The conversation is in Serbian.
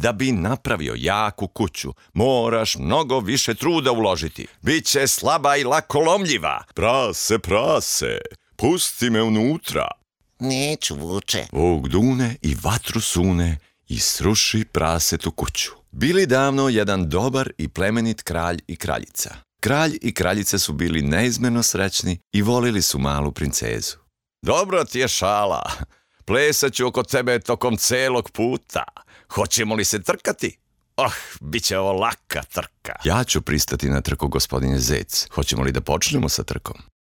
Da bi napravio jaku kuću, moraš mnogo više truda uložiti. Biće slaba i lako lomljiva. Prase, pusti me unutra. Neću, Vuče. Vuk dune i vatru sune i sruši prasetu kuću. Bili davno jedan dobar i plemenit kralj i kraljica. Kralj i kraljica su bili neizmjerno srećni i volili su malu princezu. Dobro ti je šala. Plesat ću oko tebe tokom celog puta. Hoćemo li se trkati? Bit će ovo laka trka. Ja ću pristati na trku, gospodine Zec. Hoćemo li da počnemo sa trkom?